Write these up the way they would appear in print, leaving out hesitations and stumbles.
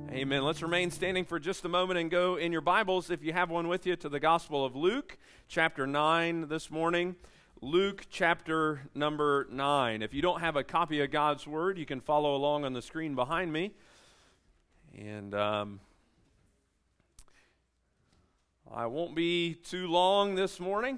Amen. Let's remain standing for just a moment and go in your Bibles, if you have one with you, to the Gospel of Luke, chapter 9 this morning. Luke chapter number 9. If you don't have a copy of God's Word, you can follow along on the screen behind me. And I won't be too long this morning.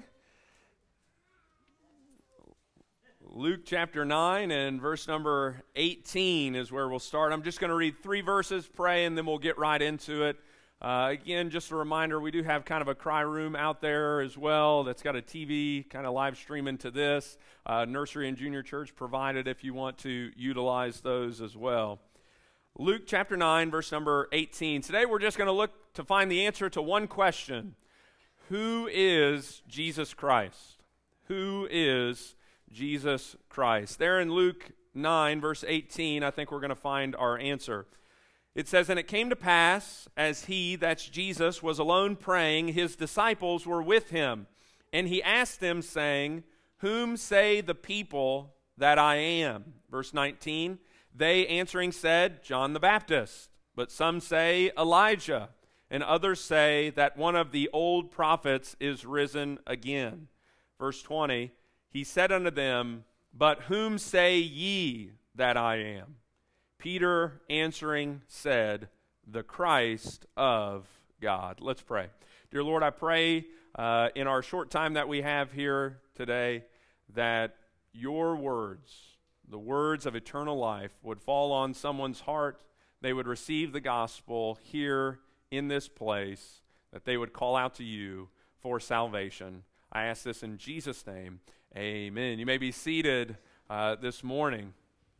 Luke chapter 9 and verse number 18 is where we'll start. I'm just going to read 3 verses, pray, and then we'll get right into it. Again, just a reminder, we do have kind of a cry room out there as well that's got a TV kind of live streaming to this. Nursery and junior church provided if you want to utilize those as well. Luke chapter 9, verse number 18. Today we're just going to look to find the answer to one question. Who is Jesus Christ? Who is Jesus Christ? There in Luke 9, verse 18, I think we're going to find our answer. It says, "And it came to pass, as he," that's Jesus, "was alone praying, his disciples were with him. And he asked them, saying, Whom say the people that I am?" Verse 19, "They answering said, John the Baptist. But some say Elijah, and others say that one of the old prophets is risen again." Verse 20, "He said unto them, But whom say ye that I am? Peter answering said, The Christ of God." Let's pray. Dear Lord, I pray in our short time that we have here today that your words, the words of eternal life, would fall on someone's heart. They would receive the gospel here in this place, that they would call out to you for salvation. I ask this in Jesus' name. Amen. You may be seated this morning.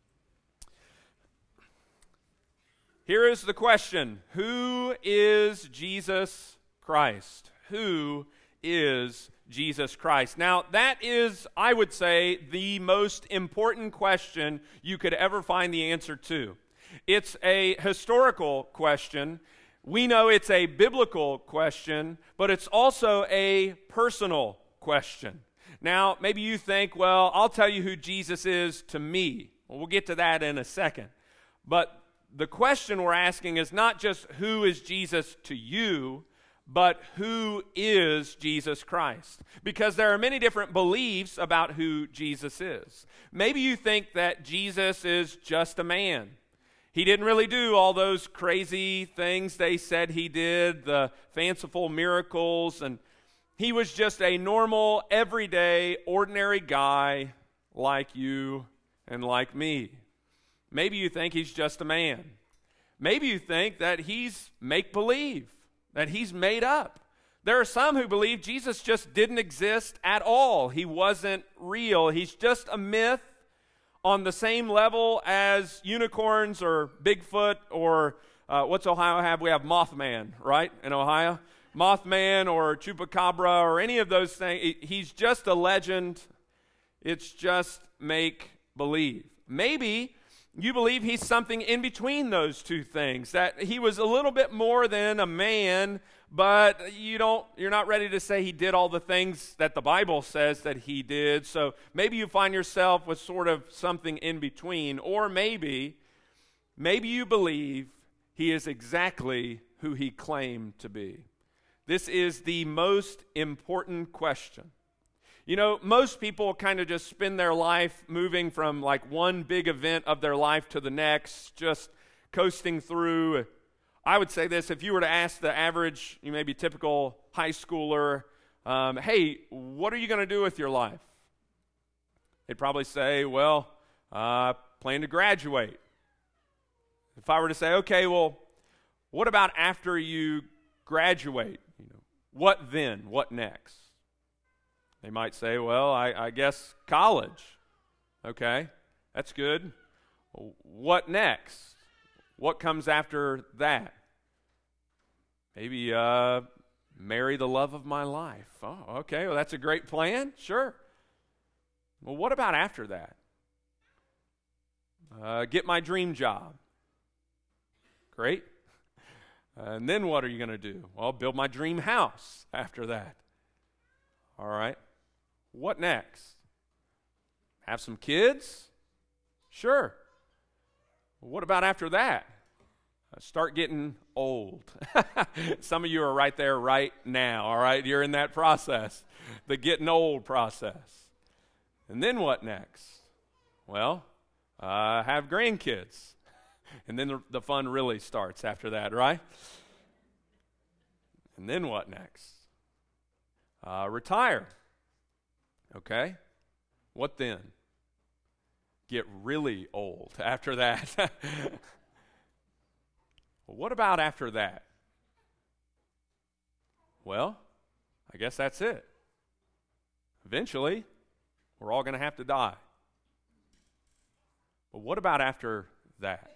Here is the question. Who is Jesus Christ? Who is Jesus Christ? Now, that is, I would say, the most important question you could ever find the answer to. It's a historical question. We know it's a biblical question, but it's also a personal question. Now, maybe you think, well, I'll tell you who Jesus is to me. Well, we'll get to that in a second. But the question we're asking is not just who is Jesus to you, but who is Jesus Christ? Because there are many different beliefs about who Jesus is. Maybe you think that Jesus is just a man. He didn't really do all those crazy things they said he did, the fanciful miracles, and he was just a normal, everyday, ordinary guy like you and like me. Maybe you think he's just a man. Maybe you think that he's make-believe, that he's made up. There are some who believe Jesus just didn't exist at all. He wasn't real. He's just a myth on the same level as unicorns or Bigfoot or what's Ohio have? We have Mothman, right, in Ohio? Mothman or Chupacabra or any of those things. He's just a legend. It's just make-believe. Maybe you believe he's something in between those two things, that he was a little bit more than a man, but you're not ready to say he did all the things that the Bible says that he did. So maybe you find yourself with sort of something in between, or maybe you believe he is exactly who he claimed to be. This is the most important question. You know, most people kind of just spend their life moving from like one big event of their life to the next, just coasting through. I would say this, if you were to ask the average, maybe typical high schooler, hey, what are you going to do with your life? They'd probably say, well, plan to graduate. If I were to say, okay, well, what about after you graduate? What then? What next? They might say, well, I guess college. Okay, that's good. What next? What comes after that? Maybe marry the love of my life. Oh, okay, well, that's a great plan. Sure. Well, what about after that? Get my dream job. Great. And then what are you going to do? Well, build my dream house after that. All right. What next? Have some kids? Sure. Well, what about after that? start getting old. Some of you are right there right now, all right? You're in that process, the getting old process. And then what next? Well, have grandkids. And then the fun really starts after that, right? And then what next? Retire. Okay? What then? Get really old after that. Well, what about after that? Well, I guess that's it. Eventually, we're all going to have to die. But what about after that?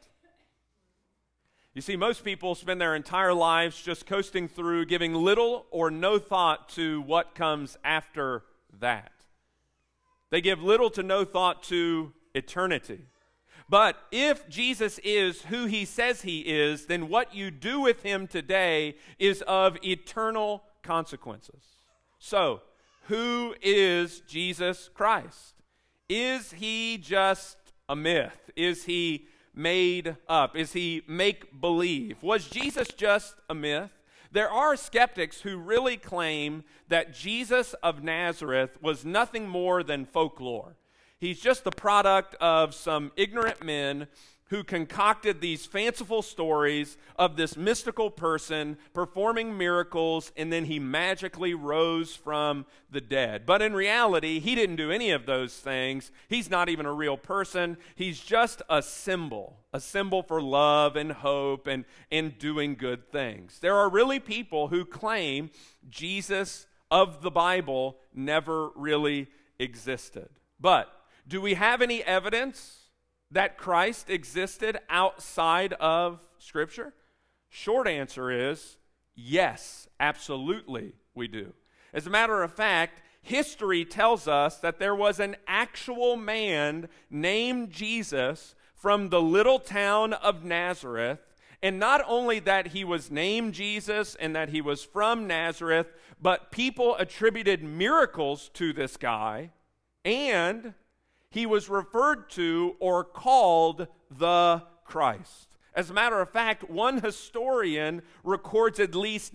You see, most people spend their entire lives just coasting through, giving little or no thought to what comes after that. They give little to no thought to eternity. But if Jesus is who he says he is, then what you do with him today is of eternal consequences. So, who is Jesus Christ? Is he just a myth? Is he made up? Is he make-believe? Was Jesus just a myth? There are skeptics who really claim that Jesus of Nazareth was nothing more than folklore. He's just the product of some ignorant men who concocted these fanciful stories of this mystical person performing miracles, and then he magically rose from the dead. But in reality, he didn't do any of those things. He's not even a real person. He's just a symbol for love and hope and doing good things. There are really people who claim Jesus of the Bible never really existed. But do we have any evidence that Christ existed outside of Scripture? Short answer is yes, absolutely we do. As a matter of fact, history tells us that there was an actual man named Jesus from the little town of Nazareth. And not only that he was named Jesus and that he was from Nazareth, but people attributed miracles to this guy, and he was referred to or called the Christ. As a matter of fact, one historian records at least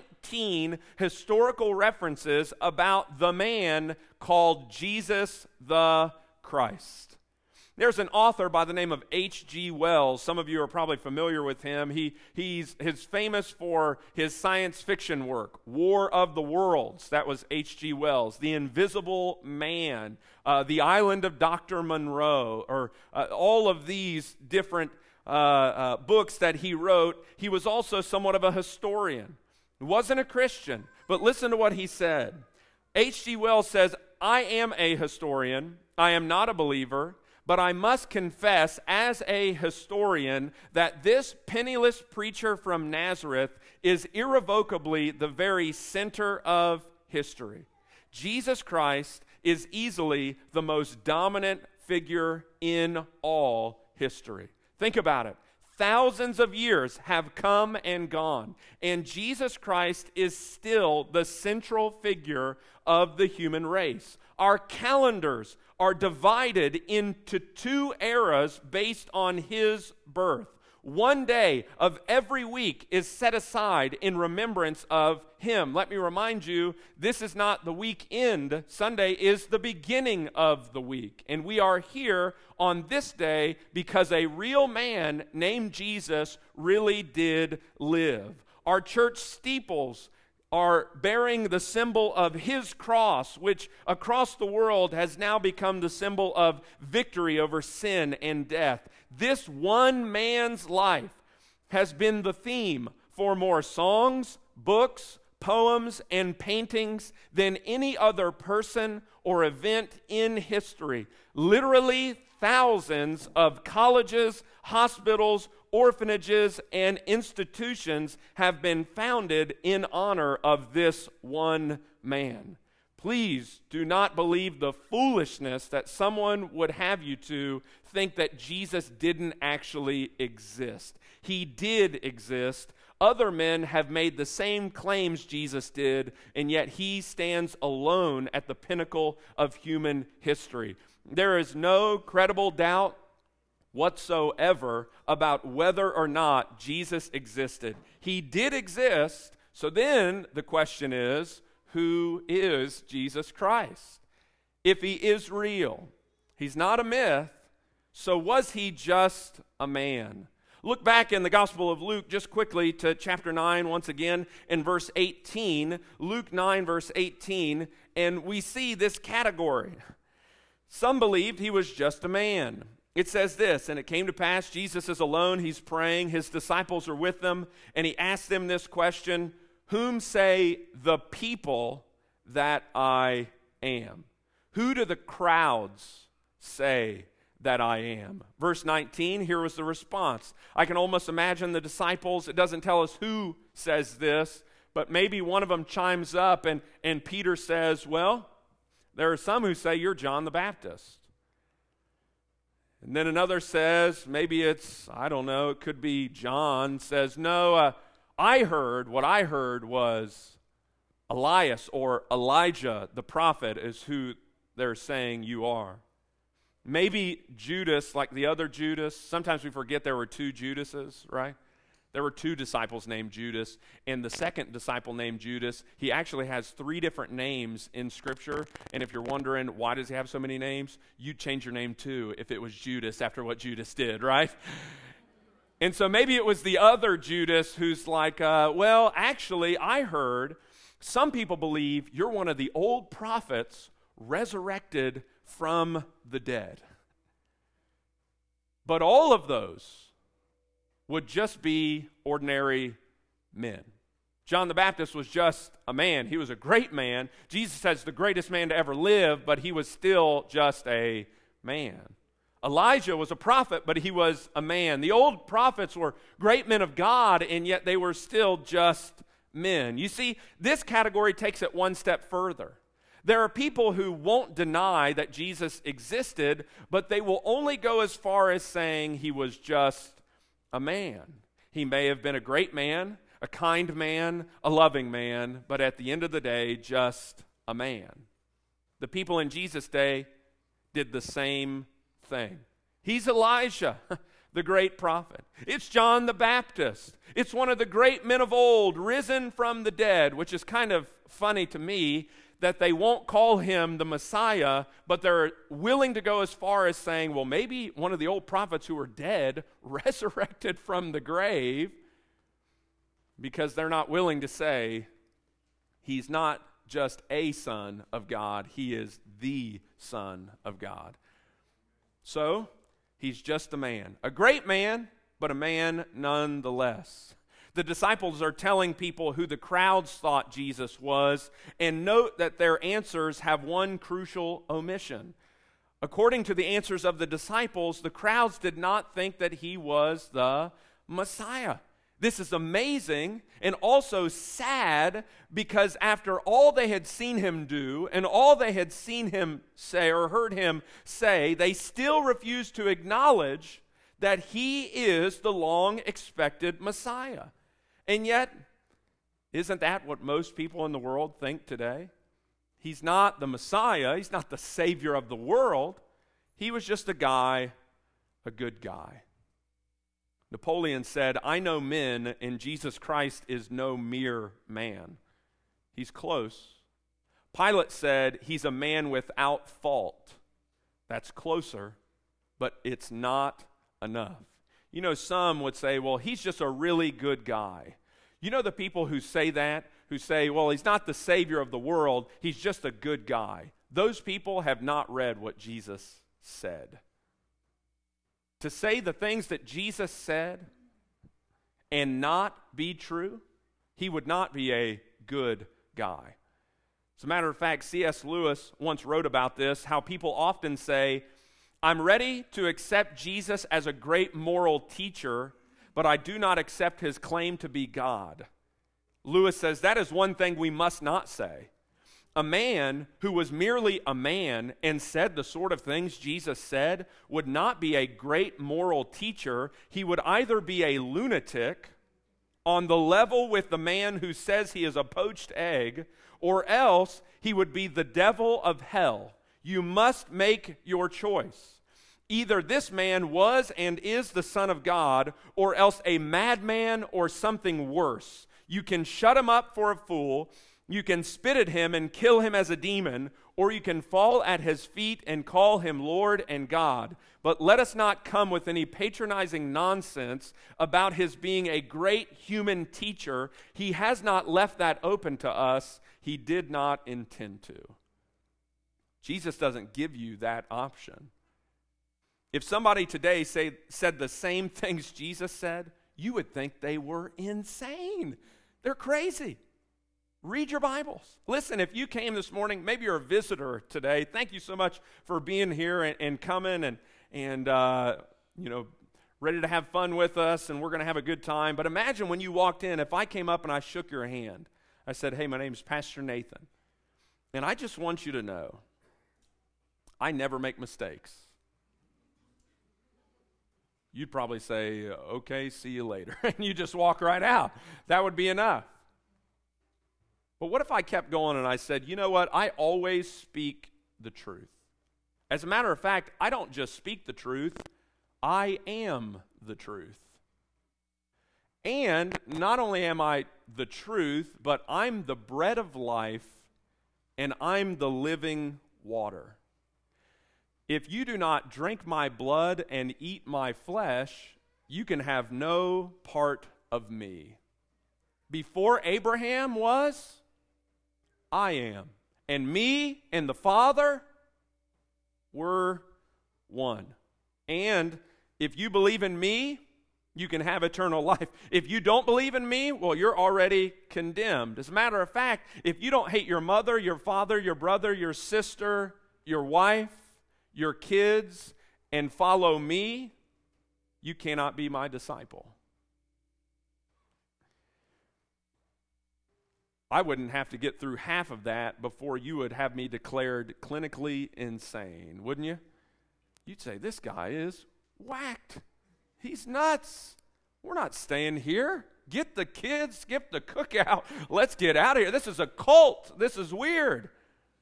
19 historical references about the man called Jesus the Christ. There's an author by the name of H.G. Wells. Some of you are probably familiar with him. He's famous for his science fiction work, War of the Worlds. That was H.G. Wells. The Invisible Man, The Island of Dr. Monroe, or all of these different books that he wrote. He was also somewhat of a historian. He wasn't a Christian, but listen to what he said. H.G. Wells says, "I am a historian. I am not a believer. But I must confess as a historian that this penniless preacher from Nazareth is irrevocably the very center of history. Jesus Christ is easily the most dominant figure in all history." Think about it. Thousands of years have come and gone, and Jesus Christ is still the central figure of the human race. Our calendars are divided into two eras based on his birth. One day of every week is set aside in remembrance of him. Let me remind you, this is not the weekend. Sunday is the beginning of the week. And we are here on this day because a real man named Jesus really did live. Our church steeples are bearing the symbol of his cross, which across the world has now become the symbol of victory over sin and death. This one man's life has been the theme for more songs, books, poems, and paintings than any other person or event in history. Literally thousands of colleges, hospitals, orphanages, and institutions have been founded in honor of this one man. Please do not believe the foolishness that someone would have you to think that Jesus didn't actually exist. He did exist. Other men have made the same claims Jesus did, and yet he stands alone at the pinnacle of human history. There is no credible doubt whatsoever about whether or not Jesus existed. He did exist, so then the question is, who is Jesus Christ? If he is real, he's not a myth, so was he just a man? Look back in the Gospel of Luke just quickly to chapter 9 once again in verse 18. Luke 9 verse 18, and we see this category. Some believed he was just a man. It says this, and it came to pass, Jesus is alone, he's praying, his disciples are with them, and he asked them this question, whom say the people that I am? Who do the crowds say that I am? Verse 19, here was the response. I can almost imagine the disciples. It doesn't tell us who says this, but maybe one of them chimes up and Peter says, well, there are some who say you're John the Baptist. And then another says, maybe it's, I don't know, it could be John, says, no, what I heard was Elias or Elijah, the prophet, is who they're saying you are. Maybe Judas, like the other Judas. Sometimes we forget there were two Judases, right? There were two disciples named Judas, and the second disciple named Judas, he actually has 3 different names in Scripture, and if you're wondering, why does he have so many names? You'd change your name too if it was Judas after what Judas did, right? And so maybe it was the other Judas who's like, well, actually, I heard some people believe you're one of the old prophets resurrected from the dead. But all of those would just be ordinary men. John the Baptist was just a man. He was a great man. Jesus says the greatest man to ever live, but he was still just a man. Elijah was a prophet, but he was a man. The old prophets were great men of God, and yet they were still just men. You see, this category takes it one step further. There are people who won't deny that Jesus existed, but they will only go as far as saying he was just a man. He may have been a great man, a kind man, a loving man, but at the end of the day, just a man. The people in Jesus' day did the same thing. He's Elijah, the great prophet. It's John the Baptist. It's one of the great men of old, risen from the dead, which is kind of funny to me that they won't call him the Messiah, but they're willing to go as far as saying, well, maybe one of the old prophets who were dead resurrected from the grave, because they're not willing to say he's not just a son of God, he is the Son of God. So, he's just a man. A great man, but a man nonetheless. The disciples are telling people who the crowds thought Jesus was, and note that their answers have one crucial omission. According to the answers of the disciples, the crowds did not think that he was the Messiah. This is amazing and also sad, because after all they had seen him do and all they had seen him say or heard him say, they still refused to acknowledge that he is the long-expected Messiah. And yet, isn't that what most people in the world think today? He's not the Messiah. He's not the Savior of the world. He was just a guy, a good guy. Napoleon said, I know men, and Jesus Christ is no mere man. He's close. Pilate said, he's a man without fault. That's closer, but it's not enough. You know, some would say, well, he's just a really good guy. You know the people who say that, who say, well, he's not the Savior of the world, he's just a good guy. Those people have not read what Jesus said. To say the things that Jesus said and not be true, he would not be a good guy. As a matter of fact, C.S. Lewis once wrote about this, how people often say, I'm ready to accept Jesus as a great moral teacher, but I do not accept his claim to be God. Lewis says that is one thing we must not say. A man who was merely a man and said the sort of things Jesus said would not be a great moral teacher. He would either be a lunatic on the level with the man who says he is a poached egg, or else he would be the devil of hell. You must make your choice. Either this man was and is the Son of God, or else a madman or something worse. You can shut him up for a fool, you can spit at him and kill him as a demon, or you can fall at his feet and call him Lord and God. But let us not come with any patronizing nonsense about his being a great human teacher. He has not left that open to us. He did not intend to. Jesus doesn't give you that option. If somebody today said the same things Jesus said, you would think they were insane. They're crazy. Read your Bibles. Listen, if you came this morning, maybe you're a visitor today. Thank you so much for being here and coming and ready to have fun with us, and we're going to have a good time. But imagine when you walked in, if I came up and I shook your hand, I said, "Hey, my name's Pastor Nathan, and I just want you to know, I never make mistakes." You'd probably say, "Okay, see you later," and you just walk right out. That would be enough. But what if I kept going and I said, "You know what? I always speak the truth. As a matter of fact, I don't just speak the truth, I am the truth. And not only am I the truth, but I'm the bread of life, and I'm the living water. If you do not drink my blood and eat my flesh, you can have no part of me. Before Abraham was, I am. And me and the Father were one. And if you believe in me, you can have eternal life. If you don't believe in me, well, you're already condemned. As a matter of fact, if you don't hate your mother, your father, your brother, your sister, your wife, your kids, and follow me, you cannot be my disciple." I wouldn't have to get through half of that before you would have me declared clinically insane, wouldn't you? You'd say, "This guy is whacked. He's nuts. We're not staying here. Get the kids, skip the cookout. Let's get out of here. This is a cult. This is weird."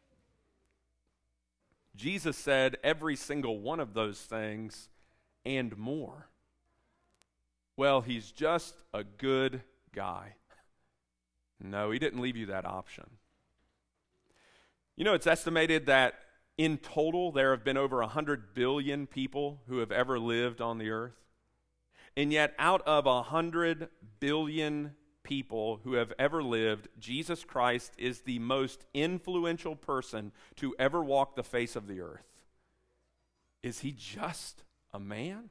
Jesus said every single one of those things and more. Well, he's just a good guy. No, he didn't leave you that option. You know, it's estimated that in total there have been over 100 billion people who have ever lived on the earth. And yet out of 100 billion people who have ever lived, Jesus Christ is the most influential person to ever walk the face of the earth. Is he just a man?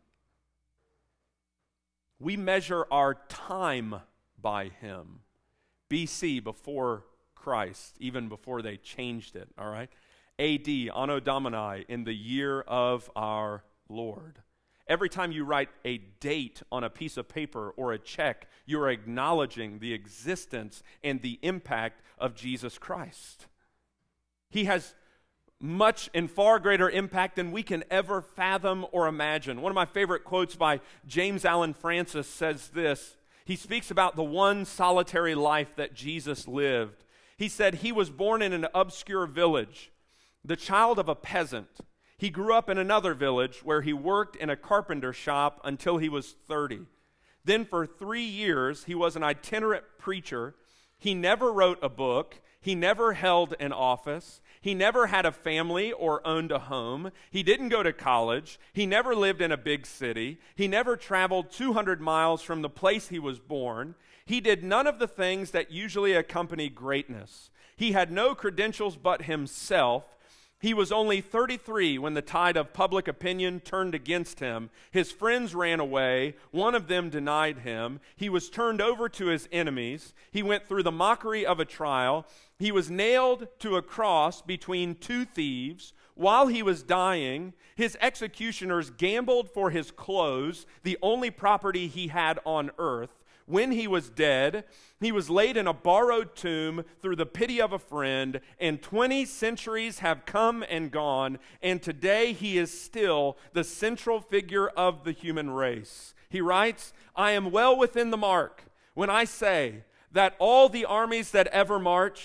We measure our time by him. BC, before Christ, even before they changed it, all right? AD, Anno Domini, in the year of our Lord. Every time you write a date on a piece of paper or a check, you are acknowledging the existence and the impact of Jesus Christ. He has much and far greater impact than we can ever fathom or imagine. One of my favorite quotes by James Allen Francis says this. He speaks about the one solitary life that Jesus lived. He said he was born in an obscure village, the child of a peasant. He grew up in another village where he worked in a carpenter shop until he was 30. Then for 3 years, he was an itinerant preacher. He never wrote a book. He never held an office. He never had a family or owned a home. He didn't go to college. He never lived in a big city. He never traveled 200 miles from the place he was born. He did none of the things that usually accompany greatness. He had no credentials but himself. He was only 33 when the tide of public opinion turned against him. His friends ran away. One of them denied him. He was turned over to his enemies. He went through the mockery of a trial. He was nailed to a cross between two thieves. While he was dying, his executioners gambled for his clothes, the only property he had on earth. When he was dead, he was laid in a borrowed tomb through the pity of a friend, and 20 centuries have come and gone, and today he is still the central figure of the human race. He writes, "I am well within the mark when I say that all the armies that ever marched,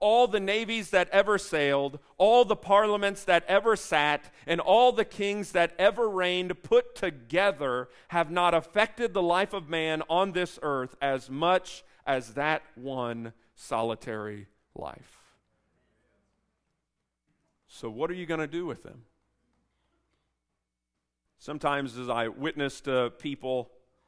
all the navies that ever sailed, all the parliaments that ever sat, and all the kings that ever reigned put together have not affected the life of man on this earth as much as that one solitary life. So what are you going to do with them? Sometimes as I witness to people,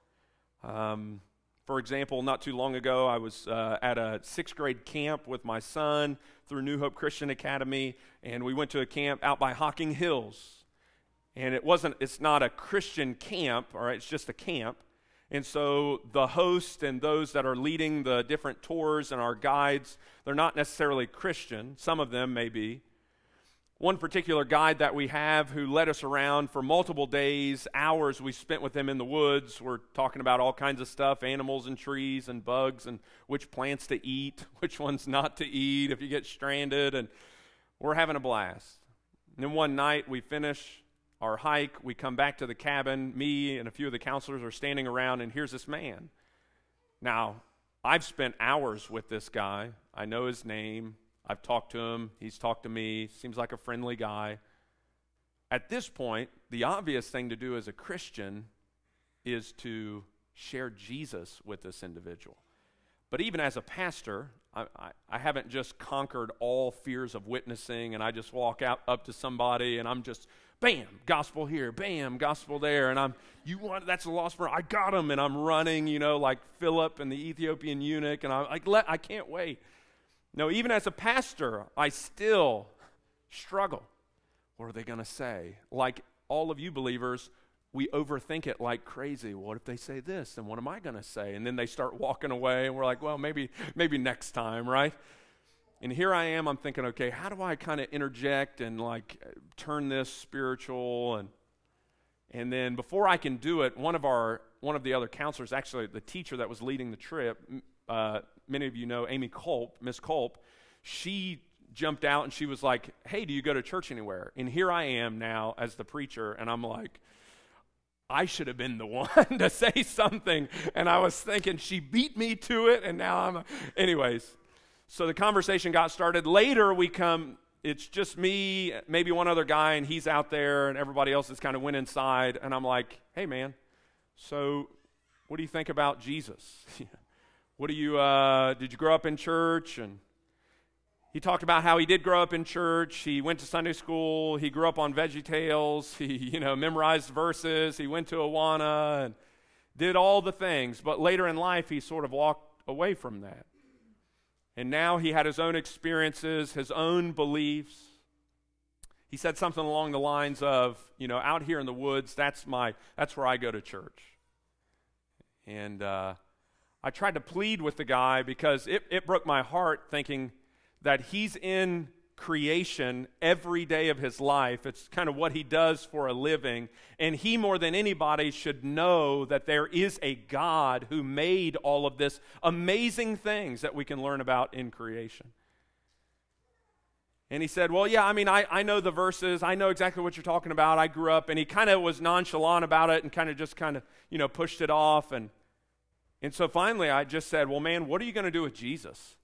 for example, not too long ago, I was at a 6th grade camp with my son through New Hope Christian Academy, and we went to a camp out by Hocking Hills. And it's not a Christian camp, all right, it's just a camp. And so the host and those that are leading the different tours and our guides, they're not necessarily Christian. Some of them may be. One particular guide that we have who led us around for multiple days, hours we spent with him in the woods. We're talking about all kinds of stuff, animals and trees and bugs and which plants to eat, which ones not to eat if you get stranded, and we're having a blast. And then one night we finish our hike, we come back to the cabin, me and a few of the counselors are standing around, and here's this man. Now, I've spent hours with this guy. I know his name. I've talked to him. He's talked to me. Seems like a friendly guy. At this point, the obvious thing to do as a Christian is to share Jesus with this individual. But even as a pastor, I haven't just conquered all fears of witnessing and I just walk out up to somebody and I'm just, bam, gospel here, bam, gospel there, and that's a lost friend. I got him, and I'm running, like Philip and the Ethiopian eunuch, and I'm like, I can't wait. No, even as a pastor, I still struggle. What are they going to say? Like all of you believers, we overthink it like crazy. What if they say this? And what am I going to say? And then they start walking away, and we're like, well, maybe next time, right? And here I am, I'm thinking, okay, how do I kind of interject and like turn this spiritual? And then before I can do it, one of the other counselors, actually the teacher that was leading the trip, many of you know Amy Culp, Miss Culp, she jumped out and she was like, hey, do you go to church anywhere? And here I am now as the preacher, and I'm like, I should have been the one to say something. And I was thinking she beat me to it, and now anyways. So the conversation got started. Later it's just me, maybe one other guy, and he's out there, and everybody else has kind of went inside. And I'm like, hey, man, so what do you think about Jesus? Did you grow up in church? And he talked about how he did grow up in church. He went to Sunday school. He grew up on VeggieTales. He, memorized verses. He went to Awana and did all the things. But later in life, he sort of walked away from that. And now he had his own experiences, his own beliefs. He said something along the lines of, out here in the woods, that's where I go to church. And I tried to plead with the guy because it broke my heart thinking that he's in creation every day of his life. It's kind of what he does for a living. And he, more than anybody, should know that there is a God who made all of this amazing things that we can learn about in creation. And he said, well, yeah, I know the verses. I know exactly what you're talking about. I grew up. And he kind of was nonchalant about it and kind of pushed it off. And so finally I just said, well, man, what are you going to do with Jesus?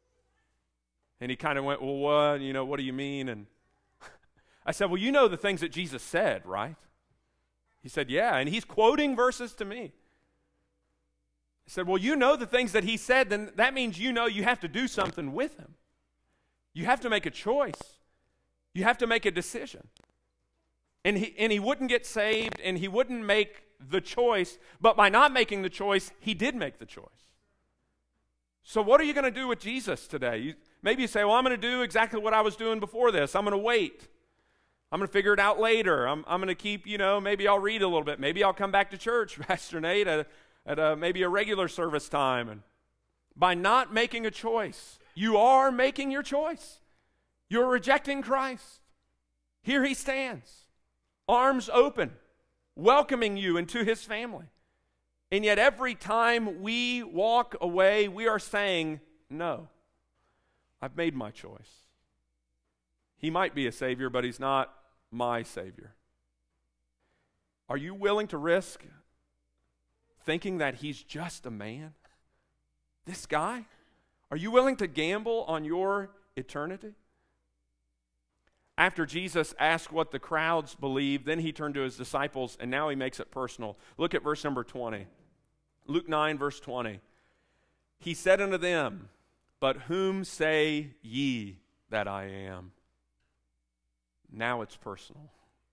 And he kind of went, well, what do you mean? And I said, well, you know the things that Jesus said, right? He said, yeah, and he's quoting verses to me. I said, well, you know the things that he said, then that means you have to do something with him. You have to make a choice. You have to make a decision. And he wouldn't get saved, and he wouldn't make the choice, but by not making the choice, he did make the choice. So what are you going to do with Jesus today? Maybe you say, well, I'm going to do exactly what I was doing before this. I'm going to wait. I'm going to figure it out later. I'm going to keep, maybe I'll read a little bit. Maybe I'll come back to church, Pastor Nate, at maybe a regular service time. And by not making a choice, you are making your choice. You're rejecting Christ. Here he stands, arms open, welcoming you into his family. And yet every time we walk away, we are saying, no, I've made my choice. He might be a Savior, but he's not my Savior. Are you willing to risk thinking that he's just a man? This guy? Are you willing to gamble on your eternity? After Jesus asked what the crowds believed, then he turned to his disciples, and now he makes it personal. Look at verse number 20. Luke 9, verse 20. He said unto them, "But whom say ye that I am?" Now it's personal.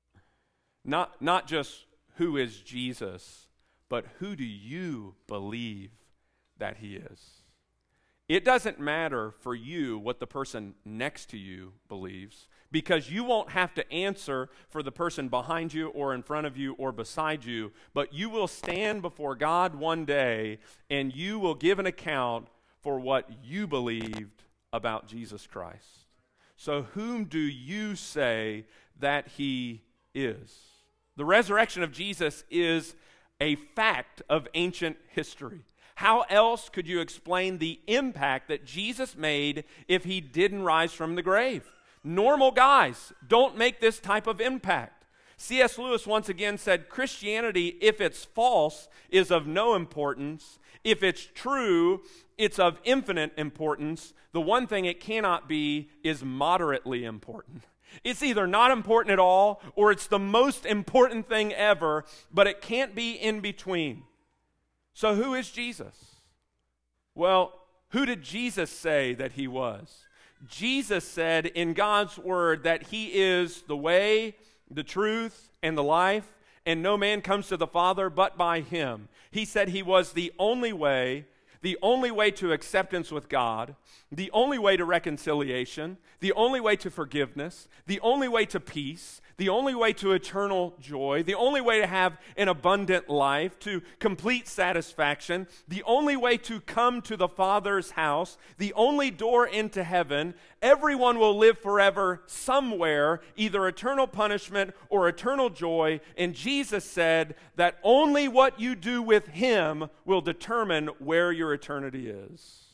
Not just who is Jesus, but who do you believe that he is? It doesn't matter for you what the person next to you believes, because you won't have to answer for the person behind you or in front of you or beside you, but you will stand before God one day and you will give an account for what you believed about Jesus Christ. So whom do you say that he is? The resurrection of Jesus is a fact of ancient history. How else could you explain the impact that Jesus made if he didn't rise from the grave? Normal guys don't make this type of impact. C.S. Lewis once again said, Christianity, if it's false, is of no importance. If it's true, it's of infinite importance. The one thing it cannot be is moderately important. It's either not important at all or it's the most important thing ever, but it can't be in between. So who is Jesus? Well, who did Jesus say that he was? Jesus said in God's word that he is the way, the truth, and the life, and no man comes to the Father but by him. He said he was the only way to acceptance with God, the only way to reconciliation, the only way to forgiveness, the only way to peace, the only way to eternal joy, the only way to have an abundant life, to complete satisfaction, the only way to come to the Father's house, the only door into heaven. Everyone will live forever somewhere, either eternal punishment or eternal joy. And Jesus said that only what you do with him will determine where your eternity is.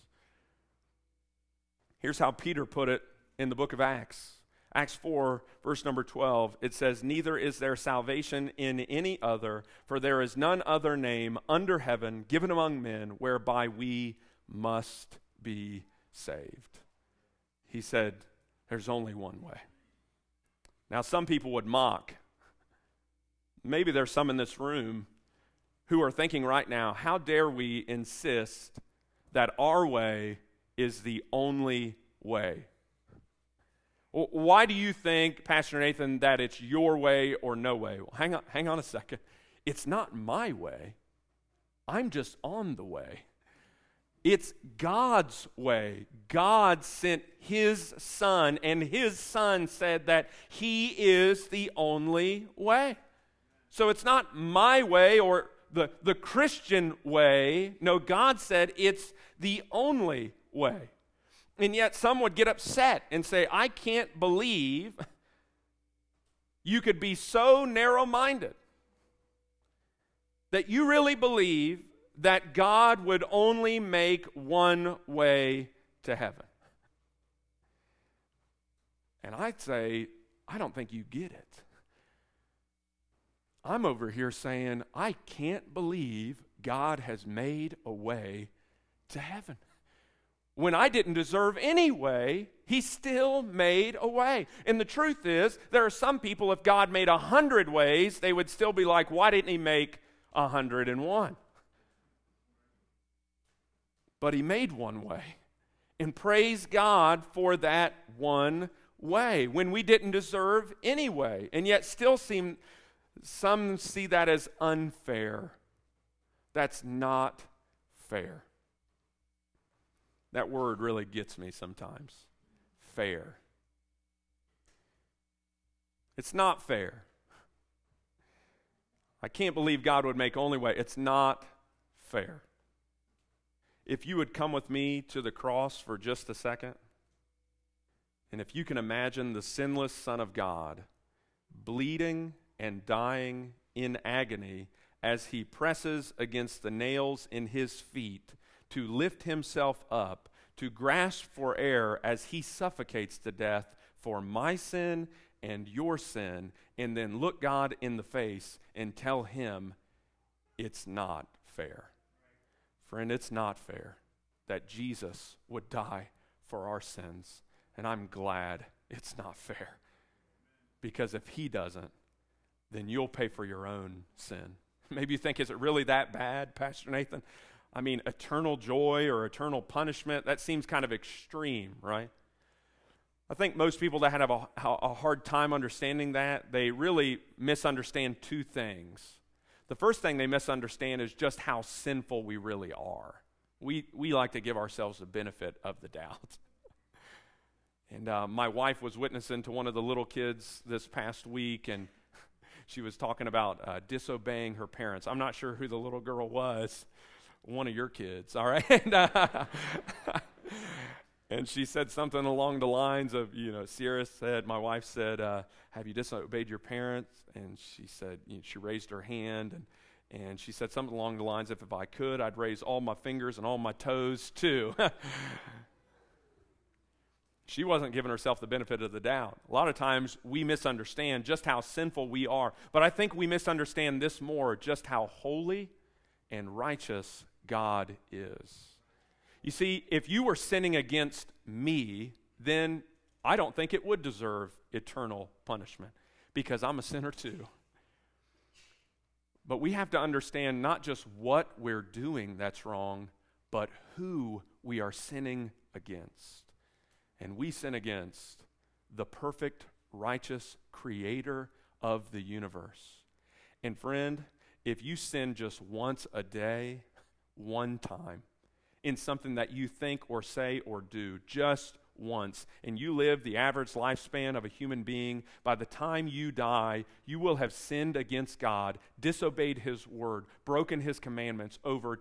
Here's how Peter put it in the book of Acts. Acts 4, verse number 12, it says, "Neither is there salvation in any other, for there is none other name under heaven given among men whereby we must be saved." He said, there's only one way. Now, some people would mock. Maybe there's some in this room who are thinking right now, how dare we insist that our way is the only way? Why do you think, Pastor Nathan, that it's your way or no way? Well, hang on a second. It's not my way. I'm just on the way. It's God's way. God sent his Son, and his Son said that he is the only way. So it's not my way or the Christian way. No, God said it's the only way. And yet some would get upset and say, I can't believe you could be so narrow-minded that you really believe that God would only make one way to heaven. And I'd say, I don't think you get it. I'm over here saying, I can't believe God has made a way to heaven. When I didn't deserve any way, he still made a way. And the truth is, there are some people, if God made 100 ways, they would still be like, why didn't he make 101? But he made one way. And praise God for that one way, when we didn't deserve any way. And yet still some see that as unfair. That's not fair. That word really gets me sometimes. Fair. It's not fair. I can't believe God would make only way. It's not fair. If you would come with me to the cross for just a second, and if you can imagine the sinless Son of God bleeding and dying in agony as he presses against the nails in his feet to lift himself up, to grasp for air as he suffocates to death for my sin and your sin, and then look God in the face and tell him it's not fair. Friend, it's not fair that Jesus would die for our sins And I'm glad it's not fair. Because if he doesn't, then you'll pay for your own sin. Maybe you think, is it really that bad, Pastor Nathan? I mean, eternal joy or eternal punishment, that seems kind of extreme, right? I think most people that have a hard time understanding that, they really misunderstand two things. The first thing they misunderstand is just how sinful we really are. We like to give ourselves the benefit of the doubt. And my wife was witnessing to one of the little kids this past week, and she was talking about disobeying her parents. I'm not sure who the little girl was, one of your kids, all right? And she said something along the lines of, Sierra said, my wife said, have you disobeyed your parents? And she said, she raised her hand, and she said something along the lines of, if I could, I'd raise all my fingers and all my toes too. She wasn't giving herself the benefit of the doubt. A lot of times we misunderstand just how sinful we are, but I think we misunderstand this more, just how holy and righteous God is. You see, if you were sinning against me, then I don't think it would deserve eternal punishment, because I'm a sinner too. But we have to understand not just what we're doing that's wrong, but who we are sinning against. And we sin against the perfect, righteous creator of the universe. And friend, if you sin just once a day, one time, in something that you think or say or do, just once, and you live the average lifespan of a human being, by the time you die, you will have sinned against God, disobeyed his word, broken his commandments over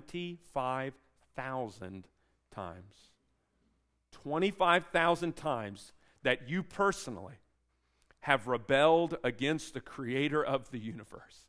25,000 times. 25,000 times that you personally have rebelled against the creator of the universe.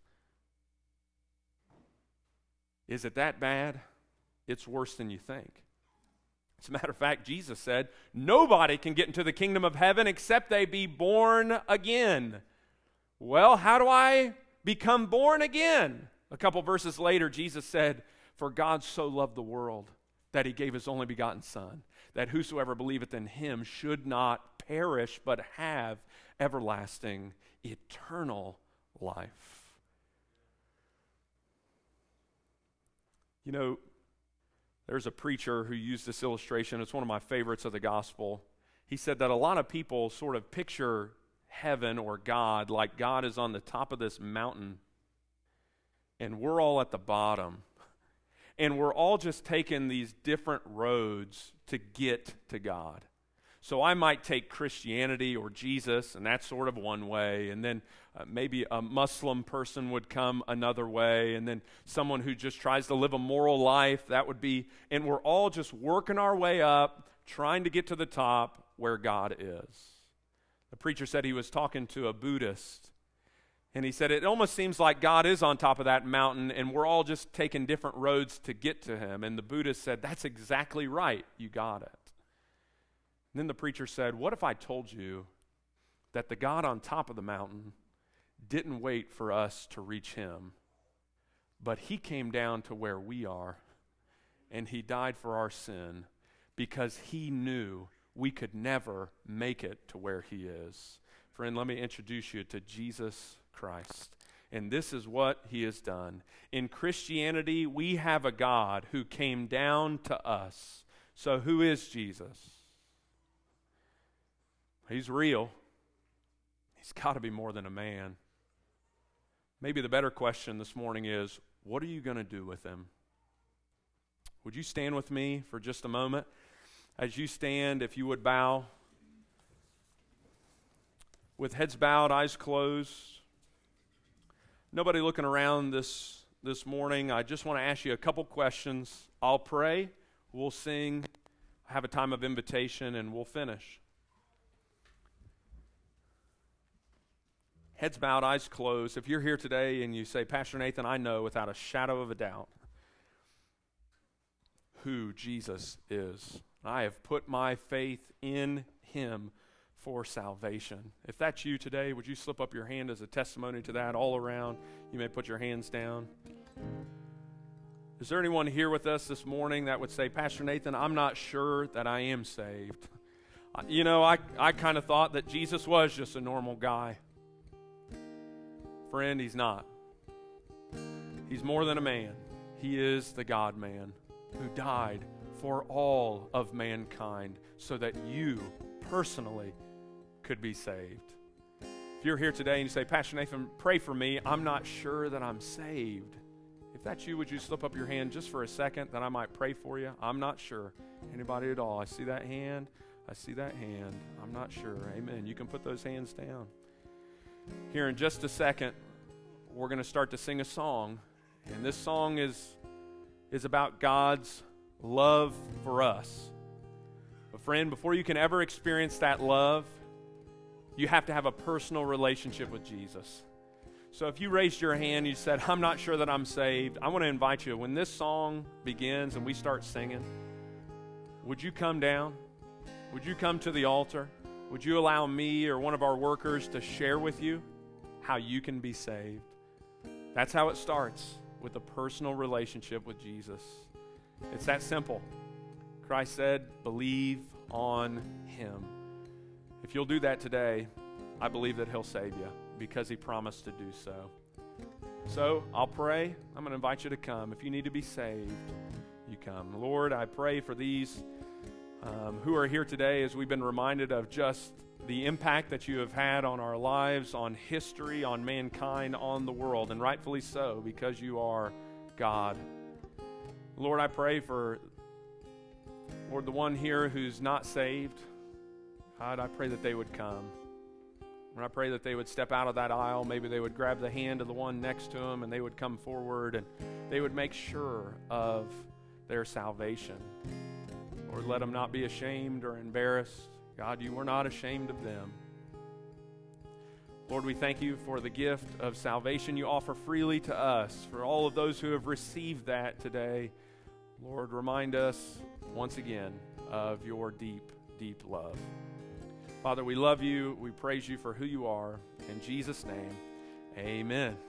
Is it that bad? It's worse than you think. As a matter of fact, Jesus said, nobody can get into the kingdom of heaven except they be born again. Well, how do I become born again? A couple verses later, Jesus said, for God so loved the world that he gave his only begotten Son, that whosoever believeth in him should not perish, but have everlasting, eternal life. There's a preacher who used this illustration. It's one of my favorites of the gospel. He said that a lot of people sort of picture heaven or God like God is on the top of this mountain, and we're all at the bottom. And we're all just taking these different roads to get to God. So I might take Christianity or Jesus, and that's sort of one way, and then maybe a Muslim person would come another way, and then someone who just tries to live a moral life, that would be, and we're all just working our way up, trying to get to the top where God is. The preacher said he was talking to a Buddhist, and he said, it almost seems like God is on top of that mountain, and we're all just taking different roads to get to him. And the Buddhist said, that's exactly right. You got it. And then the preacher said, what if I told you that the God on top of the mountain didn't wait for us to reach him, but he came down to where we are, and he died for our sin because he knew we could never make it to where he is. Friend, let me introduce you to Jesus Christ. And this is what he has done. In Christianity, we have a God who came down to us. So who is Jesus? He's real. He's got to be more than a man. Maybe the better question this morning is, what are you going to do with him? Would you stand with me for just a moment? As you stand, if you would bow. With heads bowed, eyes closed. Nobody looking around this morning. I just want to ask you a couple questions. I'll pray, we'll sing, have a time of invitation, and we'll finish. Heads bowed, eyes closed. If you're here today and you say, Pastor Nathan, I know without a shadow of a doubt who Jesus is. I have put my faith in him for salvation. If that's you today, would you slip up your hand as a testimony to that all around? You may put your hands down. Is there anyone here with us this morning that would say, Pastor Nathan, I'm not sure that I am saved. I kind of thought that Jesus was just a normal guy. Friend, he's not. He's more than a man. He is the God-man who died for all of mankind so that you personally could be saved. If you're here today and you say, Pastor Nathan, pray for me, I'm not sure that I'm saved. If that's you, would you slip up your hand just for a second that I might pray for you? I'm not sure. Anybody at all? I see that hand. I see that hand. I'm not sure. Amen. You can put those hands down. Here in just a second, we're going to start to sing a song. And this song is about God's love for us. But friend, before you can ever experience that love, you have to have a personal relationship with Jesus. So if you raised your hand and you said, I'm not sure that I'm saved, I want to invite you, when this song begins and we start singing, would you come down? Would you come to the altar? Would you allow me or one of our workers to share with you how you can be saved? That's how it starts, with a personal relationship with Jesus. It's that simple. Christ said, believe on him. If you'll do that today, I believe that he'll save you because he promised to do so. So I'll pray. I'm going to invite you to come. If you need to be saved, you come. Lord, I pray for these who are here today as we've been reminded of just the impact that you have had on our lives, on history, on mankind, on the world, and rightfully so because you are God. Lord, I pray for, Lord, the one here who's not saved. God, I pray that they would come. And I pray that they would step out of that aisle. Maybe they would grab the hand of the one next to them and they would come forward and they would make sure of their salvation. Lord, let them not be ashamed or embarrassed. God, you were not ashamed of them. Lord, we thank you for the gift of salvation you offer freely to us. For all of those who have received that today, Lord, remind us once again of your deep, deep love. Father, we love you. We praise you for who you are. In Jesus' name, amen.